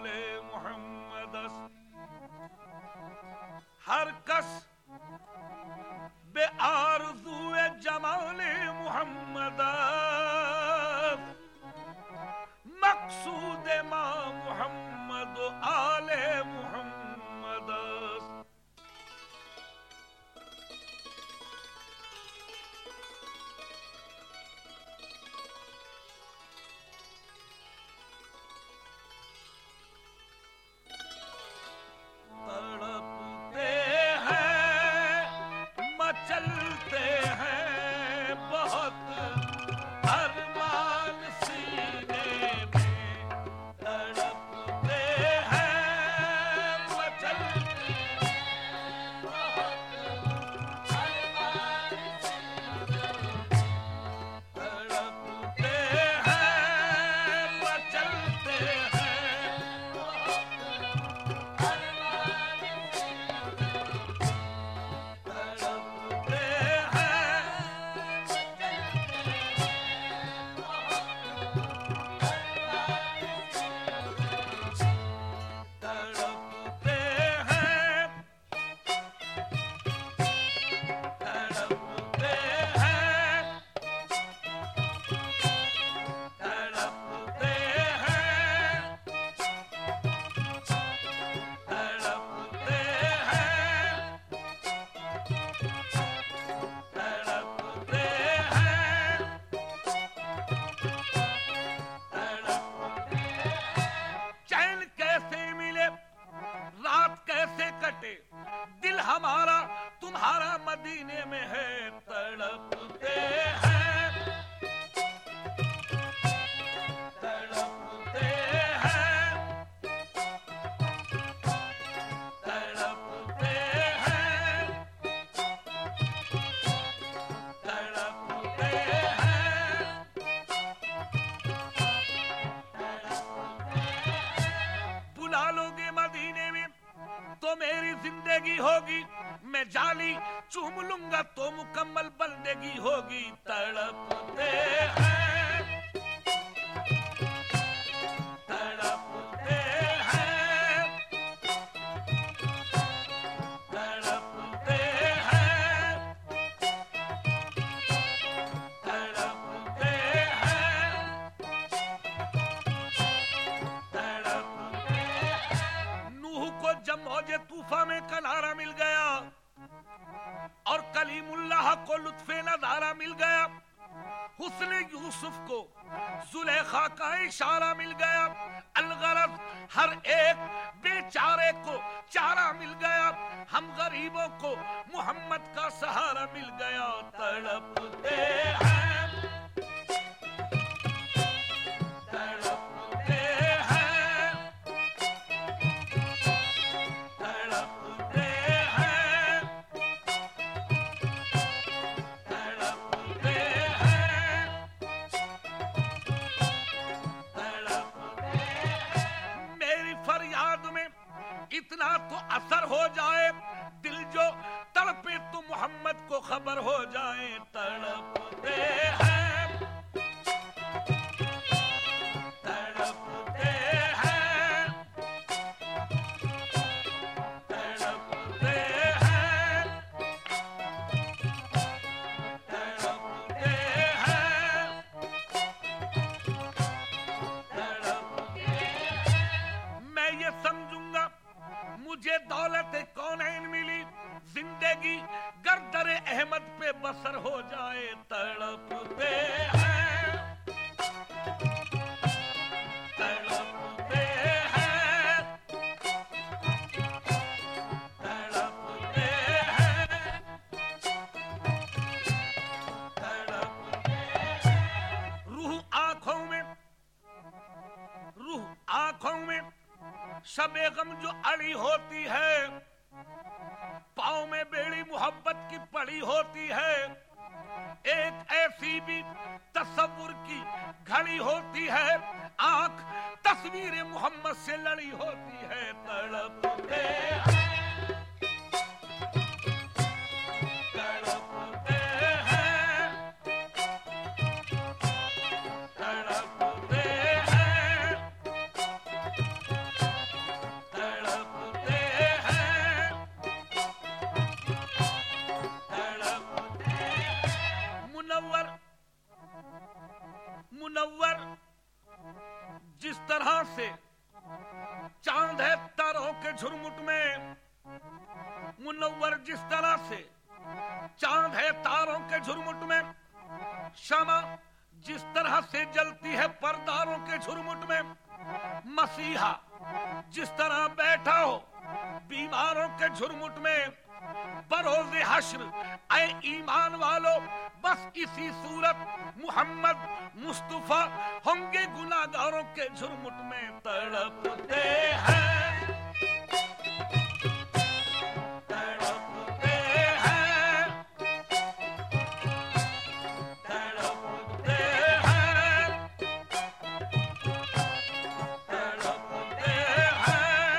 محمد ہر کس بے آرزو جمال محمد مقصود ما محمد و آل محمد دل ہمارا تمہارا مدینے میں ہے تڑپتے ہیں تڑپتے ہیں تڑپتے ہیں تڑپتے ہیں بلا لو گے مدینے میں تو میری زندگی ہوگی میں جالی چوم لوں گا تو مکمل بندگی ہوگی تڑپتے ہیں تڑپتے ہیں تڑپتے ہیں تڑپتے ہیں تڑپتے ہیں نوح کو جب موج طوفان میں کنارہ مل گیا اور کلیم اللہ کو لطف نظارہ مل گیا حسن یوسف کو زلیخا کا اشارہ مل گیا الغرض ہر ایک بیچارے کو چارہ مل گیا ہم غریبوں کو محمد کا سہارا مل گیا تڑپتے ہیں اتنا تو اثر ہو جائے دل جو تڑپے تو محمد کو خبر ہو جائے تڑپتے ہیں تڑپتے ہیں تڑپتے ہیں تڑپتے ہیں میں یہ سمجھوں گا مجھے دولت کونین ملی زندگی گردر احمد پہ بسر ہو جائے تڑپتے ہیں تڑپتے ہیں تڑپتے ہیں تڑپتے ہیں روح آنکھوں میں شب غم جو اڑی ہوتی ہے پاؤں میں بیڑی محبت کی پڑی ہوتی ہے ایک ایسی بھی تصور کی گھڑی ہوتی ہے آنکھ تصویر محمد سے لڑی ہوتی ہے تڑپتے ہیں تڑپتے ہیں تڑپتے ہیں झुरमुट में, मुनव्वर जिस तरह से चांद है तारों के झुरमुट में, शमा जिस तरह से जलती है परदारों के झुरमुट में, मसीहा जिस तरह बैठा हो बीमारों के झुरमुट में, बरोज़े हश्र ऐ ईमान वालों बस इसी सूरत मुहम्मद मुस्तफा होंगे गुनाहगारों के झुरमुट में तड़पते हैं, तड़पते हैं, तड़पते हैं, तड़पते हैं,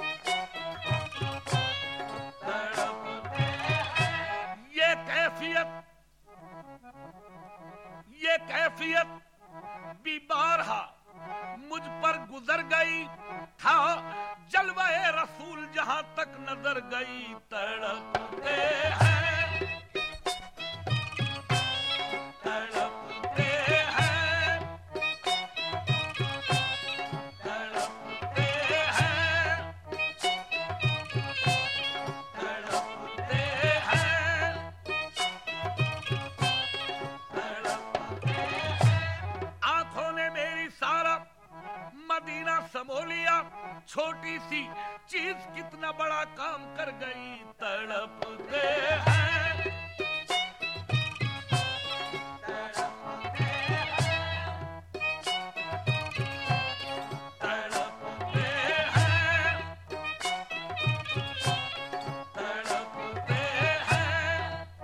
तड़पते हैं। ये कैफियत भी बारहा मुझ पर गुजर गई, था जलवाए रसूल जहां तक नजर गई तड़पते हैं, तड़पते हैं, तड़पते हैं, तड़पते हैं, तड़पते हैं। आंखों ने मेरी सारा मदीना समो लिया, छोटी सी चीज कितना बड़ा काम कर गई तड़पते हैं, तड़पते हैं, तड़पते हैं, तड़पते हैं,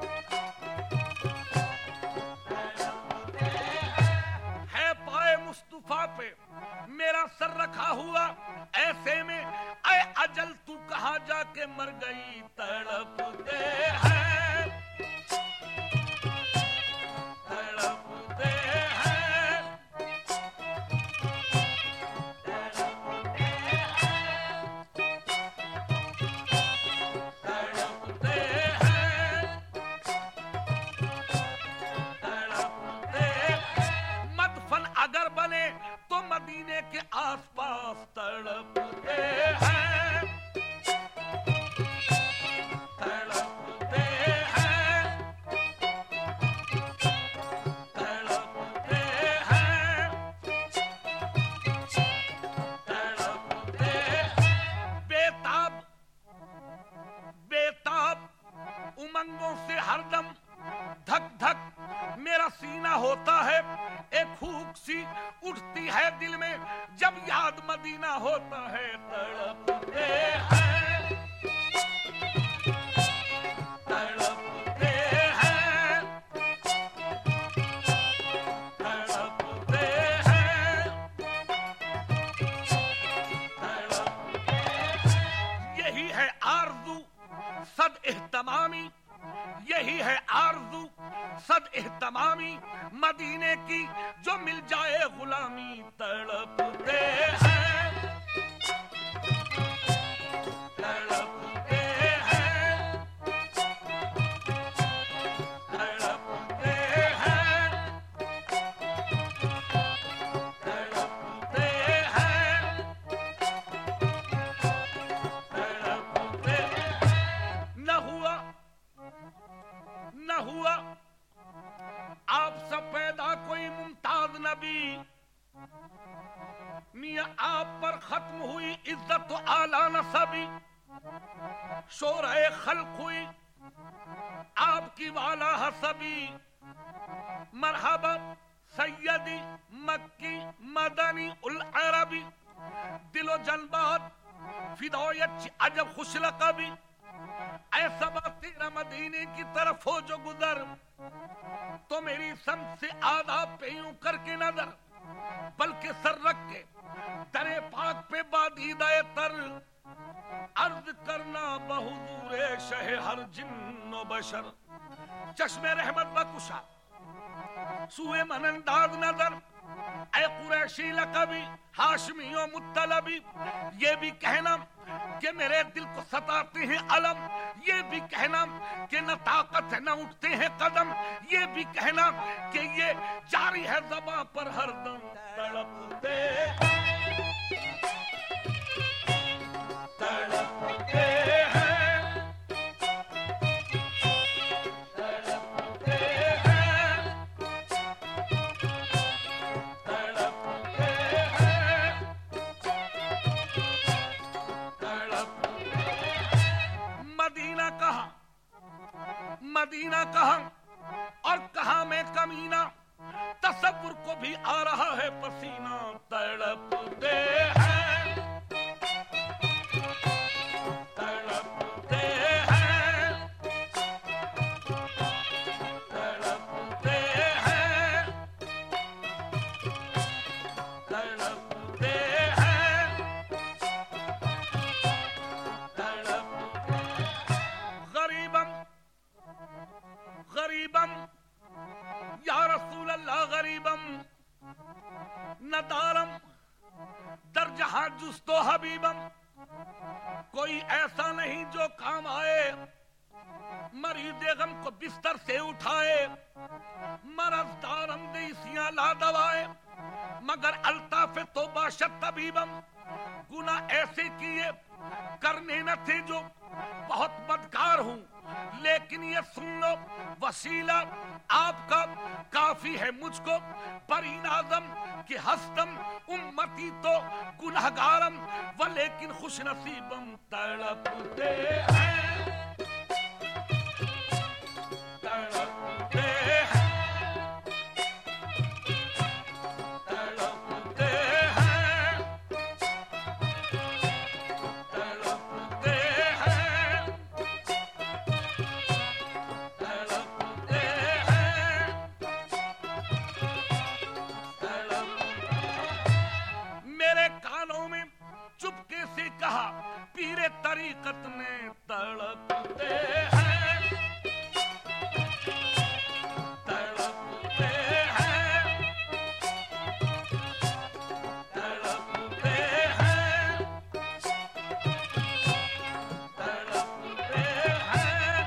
तड़पते हैं। है पाए मुस्तफा पे मेरा सर रखा हुआ, ऐसे में ऐ अजल तू कहां जाके मर गई तड़पते हैं, तड़पते हैं, तड़पते हैं, तड़पते हैं, तड़पते हैं। मदफन अगर बने तो मदीने के आसपास तड़पते हैं, तड़पते हैं, तड़पते हैं, तड़पते हैं। बेताब बेताब उमंगों से हरदम धक धक मेरा सीना होता है, एक फूंक सी उठती है दिल में जब याद मदीना होता है तड़पते हैं, तड़पते हैं, तड़पते हैं, तड़पते हैं। यही है आरज़ू सद एहतमामी, यही है आरज़ू सद एहतमामी मदीने की जो मिल जाए गुलामी तड़पते हैं, तड़पते हैं, तड़पते हैं, तड़पते हैं, तड़पते हैं। न हुआ आप सब पैदा कोई मुमताज नबी, मियां आप पर खत्म हुई इज्जत तो आला नसबी, शोरे खल्क हुई आपकी वाला हसबी, मरहबा सैयदी मक्की मदनी उल अरबी, दिलो जनबात फिदायत अजब खुश लकबी, ऐसा तेरा मदीने की तरफ हो जो गुजर, तो मेरी समझ से आदाब पे यूं करके नजर, बल्कि सर रख के दरे पाक पे बादीदाए तर, अर्ज करना बहुदूरे शह हर जिन्नो बशर, चश्मे रहमत बकुशा सुए मनंदाज नजर, ऐ कुरैशी लकबी हाशमियों मुत्तलबी, ये भी कहना कि मेरे दिल को सताते हैं अलम, ये भी कहना कि न ताकत है न उठते हैं कदम, ये भी कहना कि ये जारी है ज़बां पर हरदम तड़पते तड़प مدینہ کہاں اور کہاں میں کمینہ، تصور کو بھی آ رہا ہے پسینہ، تڑپتے ہیں تڑپتے ہیں تڑپتے ہیں تڑپتے ہیں تڑپتے غریبم غریبم یا رسول اللہ غریبم ندارم در جہاں جستو حبیبم، کوئی ایسا نہیں جو کام آئے، مریض غم کو بستر سے اٹھائے، مرض دارم دیسیاں لا دوائے، مگر الطاف تو باشد طبیبم، گناہ ایسے کیے کرنے نہ تھے جو بہت بدکار ہوں، لیکن یہ سن لو وسیلہ آپ کا کافی ہے مجھ کو، بری نازم کہ ہستم امتی تو گنہگارم، ولیکن خوش نصیبم، تڑپتے ہیں تڑپتے ہیں تڑپتے ہیں تڑپتے ہیں تڑپتے ہیں میرے کانوں میں چپکے سے کہا پیر طریقت نے، تڑپتے ہیں تڑپتے ہیں تڑپتے ہیں تڑپتے ہیں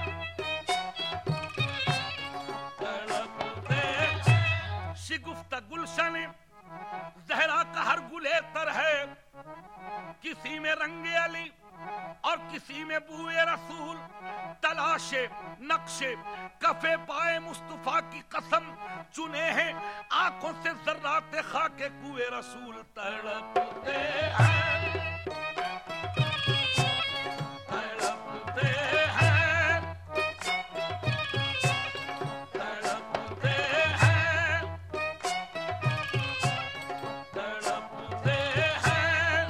تڑپتے ہیں شگفت گلشن زہرا کا ہر گلے تر ہے، کسی میں رنگ علی اور کسی میں بوئے رسول، تلاش نقش کفے پائے مصطفیٰ کی قسم، چنے ہیں آنکھوں سے ذرات خاک کوئے رسول، تڑپتے ہیں تڑپتے ہیں تڑپتے ہیں تڑپتے ہیں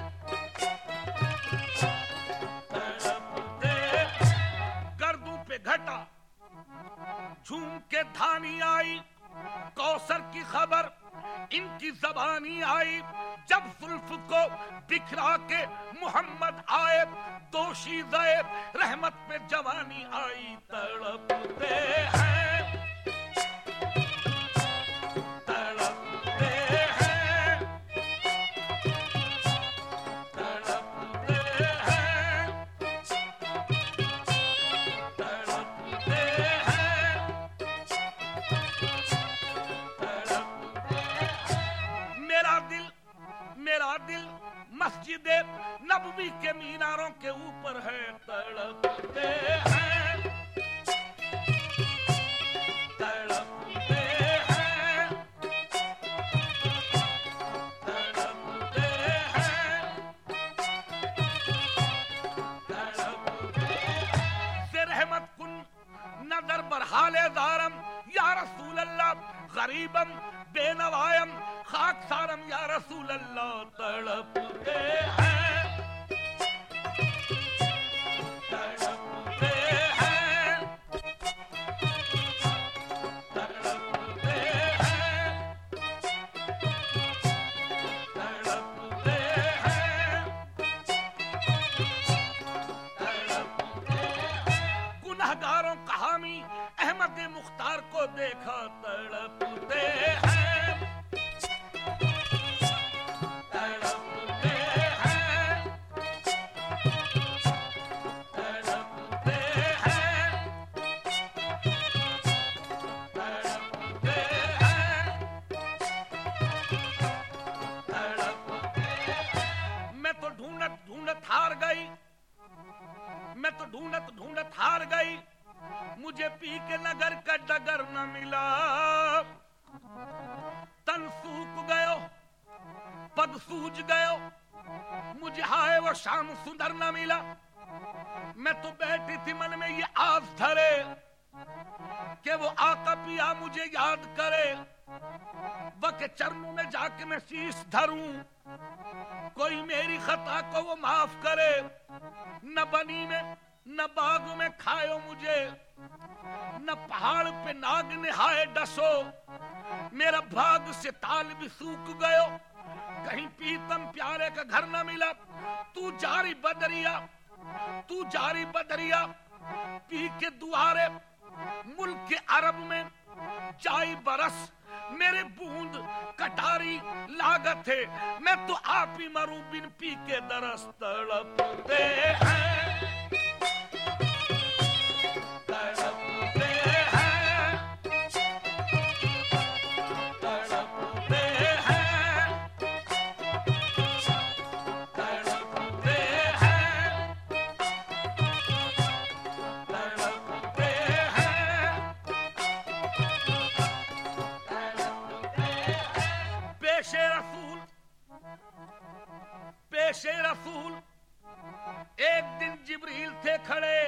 تڑپتے گردوں پہ گھٹا جھوم کے دھانی آئی، کوثر کی خبر ان کی زبانی آئی، جب زلف کو بکھرا کے محمد آئے، دوشیزہ رحمت پہ جوانی آئی، تڑپتے ہیں تڑپتے ہیں تڑپتے ہیں تڑپتے ہیں میرا دل مسجد نبوی کے میناروں کے اوپر ہے، تڑپتے ہیں تڑپتے ہیں تڑپتے ہیں تڑپتے ہیں سے رحمت کن نظر برحال دارم یا رسول اللہ، غریبم بے نوائم خاک سارم یا رسول اللہ، تڑپتے ہیں تڑپتے ہیں تڑپتے ہیں تڑپتے ہیں تڑپتے ہیں گنہگاروں کا حامی احمد مختار کو دیکھا، تڑپتے ہیں تڑپتے ہیں تڑپتے ہیں تڑپتے ہیں تڑپتے ہیں میں تو ڈھونڈت ہار گئی، میں تو ڈھونڈت ہار گئی، مجھے پی کے نگر کا ڈگر نہ ملا، تن سوک گئے پد سوج گئے، مجھے ہائے وہ شام سندر نہ ملا، میں تو بیٹھی تھی من میں یہ آس دھرے، کہ وہ آقا پیا مجھے یاد کرے، وقت چرنوں میں جا کے میں شیش دھروں، کوئی میری خطا کو وہ معاف کرے، نہ بنی میں نہ باغ میں کھائے مجھے، نہ پہاڑ پہ ناگ نہائے ڈسو، میرا بھاگ سے تال بھی سوکھ گئے، کہیں پیتم پیارے کا گھر نہ ملا، تو جاری بدریا، تو جاری بدریا پی کے دوارے، ملک عرب میں جائی برس، میرے بوند کٹاری لاگت ہے، میں تو آپ ہی مروں بن پی کے درس، تڑپتے ہیں پیش رسول، ایک دن جبریل تھے کھڑے،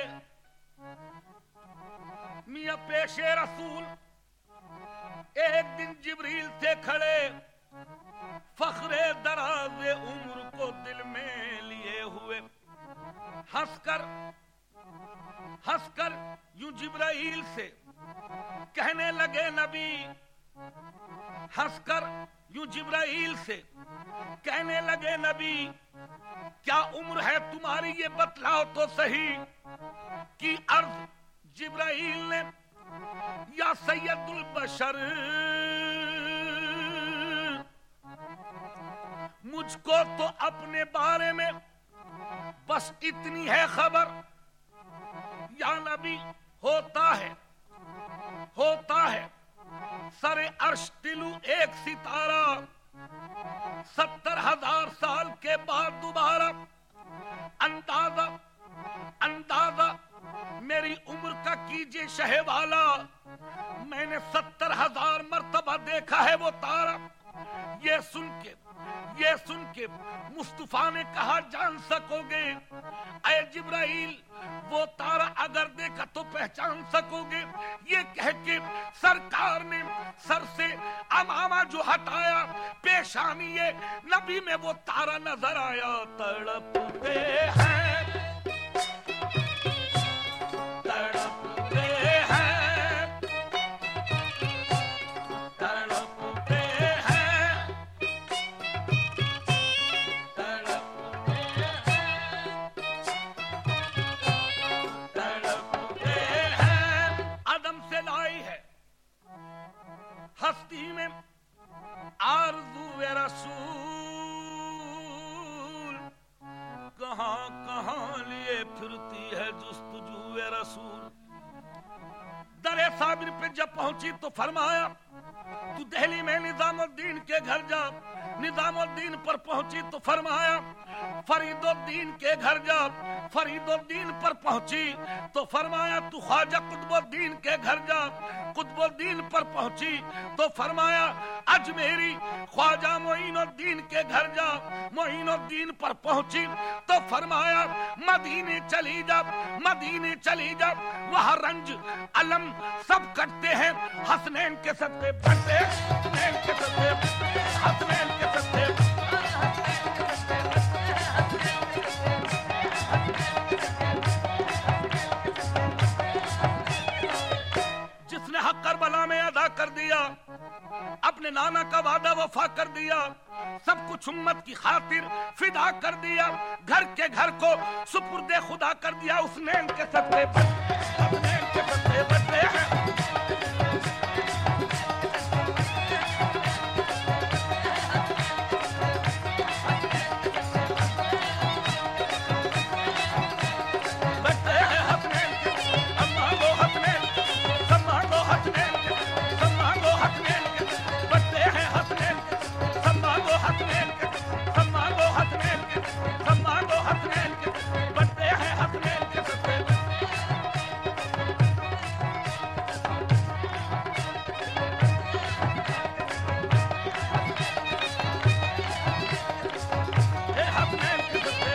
میاں پیش رسول ایک دن جبریل تھے کھڑے، فخر دراز عمر کو دل میں لیے ہوئے، ہنس کر یوں جبرائیل سے کہنے لگے نبی، ہنس کر یوں جبرائیل سے کہنے لگے نبی، کیا عمر ہے تمہاری یہ بتلاؤ تو صحیح، کی عرض جبرائیل نے، یا سید البشر مجھ کو تو اپنے بارے میں بس اتنی ہے خبر، یا نبی ہوتا ہے سر عرش تلو ایک ستارہ، 70,000 سال کے بعد دوبارہ، اندازہ میری عمر کا کیجئے شہ والا، میں نے 70,000 مرتبہ دیکھا ہے وہ تارا، یہ سن کے مصطفیٰ نے کہا جان سکو گے، اے جبرائیل وہ تارا اگر دیکھا تو پہچان سکو گے، یہ کہہ کے سرکار نے سر سے امامہ جو ہٹایا، پیشانی نبی میں وہ تارا نظر آیا، تڑپتے ہیں ہستی میں آرزو رسول، کہاں کہاں لیے پھرتی ہے جستجو رسول، در صابر پہ جب پہنچی تو فرمایا تو دہلی میں نظام الدین کے گھر جا، نظام الدین پر پہنچی تو فرمایا فرید الدین کے گھر جا، فرید الدین پر پہنچی تو فرمایا تو خواجہ قطب الدین کے گھر جا، قطب الدین پر پہنچی تو فرمایا اجمیری خواجہ معین الدین کے گھر جا، معین الدین پر پہنچی تو فرمایا مدینے چلی جا، مدینے چلی جا، وہاں رنج علم سب کٹتے ہیں، حسنین کے صدقے بڑھتے، حسنین کے صدقے، حسنین کے صدقے، جس نے حق کربلا میں ادا کر دیا، اپنے نانا کا وعدہ وفا کر دیا، سب کچھ امت کی خاطر فدا کر دیا، گھر کے گھر کو سپرد خدا کر دیا، اس نین کے صدقے حسنین کے صدقے بڑھتے ہیں۔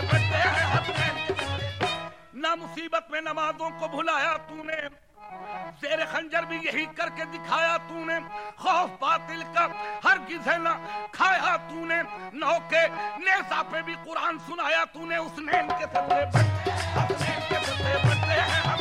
مصیبت میں نمازوں کو بھلایا تو نے، زیر خنجر بھی یہی کر کے دکھایا تو نے، خوف باطل کا ہرگز ہے نہ کھایا تو نے، نو کے نیزہ پہ بھی قرآن سنایا تو نے، اس نین کے صدقے بڑھتے ہیں، حسنین کے صدقے بڑھتے ہیں ہم،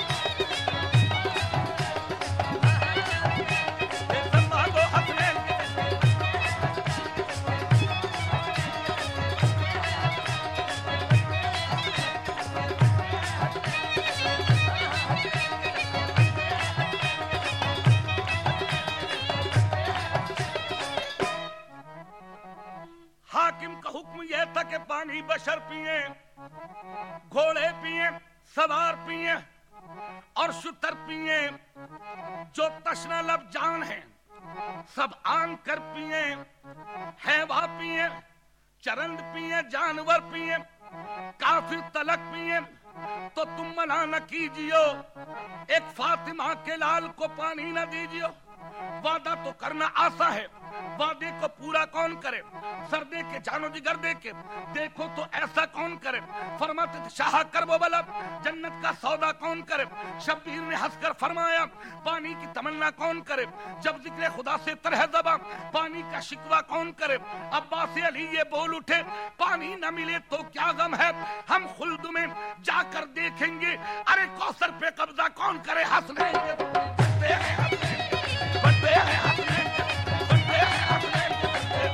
حاکم کا حکم یہ تھا کہ پانی بشر پیئے، گھوڑے پیئے، سوار پیئے اور شتر پیئے، جو تشنہ لب جان ہیں سب آن کر پیئے، حیوا پیئے، چرند پیئے، جانور پیئے، کافر تلک پیئے، تو تم منع نہ کیجیو، ایک فاطمہ کے لال کو پانی نہ دیجیو۔ وعدہ تو کرنا آسا ہے، وعدے کو پورا کون کرے؟ سر دے کے جانو جگر دے کے دیکھو تو ایسا کون کرے؟ فرماتے تھے شاہ کرب و بلب، جنت کا سودا کون کرے؟ شبیر نے ہنس کر فرمایا پانی کی تمنا کون کرے؟ جب ذکر خدا سے طرح زباں پانی کا شکوہ کون کرے؟ عباس علی یہ بول اٹھے پانی نہ ملے تو کیا غم ہے، ہم خلد میں جا کر دیکھیں گے، ارے کوثر پہ قبضہ کون کرے؟ حسنین کے بڑھتے ہیں، بڑھتے ہیں، حسنین کے بڑھتے ہیں، حسنین کے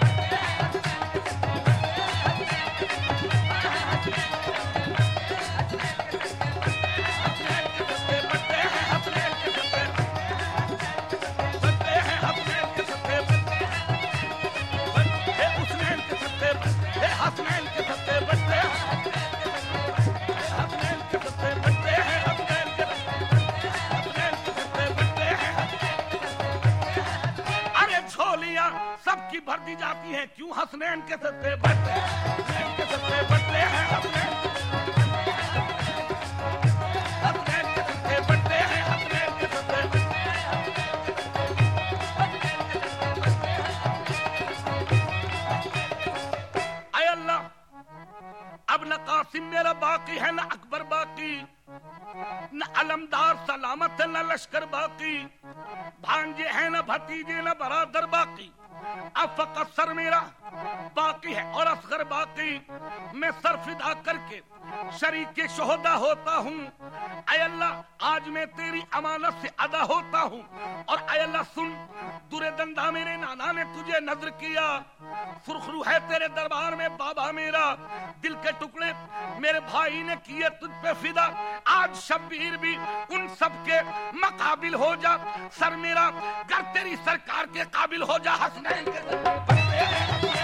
بھر دی جاتی ہیں، کیوں؟ حسنین کے صدقے بڑھتے ہیں، حسنین کے صدقے بڑھتے ہیں، حسنین کے صدقے بڑھتے ہیں، حسنین کے صدقے بڑھتے ہیں۔ اے اللہ اب نہ قاسم میرا باقی ہے، نہ اکبر باقی، نہ علمدار سلامت ہے، نہ لشکر باقی، بھانجے ہیں نہ بھتیجے، نہ برادر باقی، اب فقط سر میرا باقی ہے اور اصغر باقی، میں سر فدا کر کے شریک شہدا ہوتا ہوں۔ اے اللہ آج میں تیری امانت سے ادا ہوتا ہوں، اور اے اللہ سن، در دندہ میرے نانا نے تجھے نظر کیا، سرخرو ہے تیرے دربار میں بابا میرا، دل کے ٹکڑے میرے بھائی نے کیے تجھ پہ فدا، آج شبیر بھی ان سب کے مقابل ہو جا، سر میرا گر تیری سرکار کے قابل ہو جا۔ حسنین کے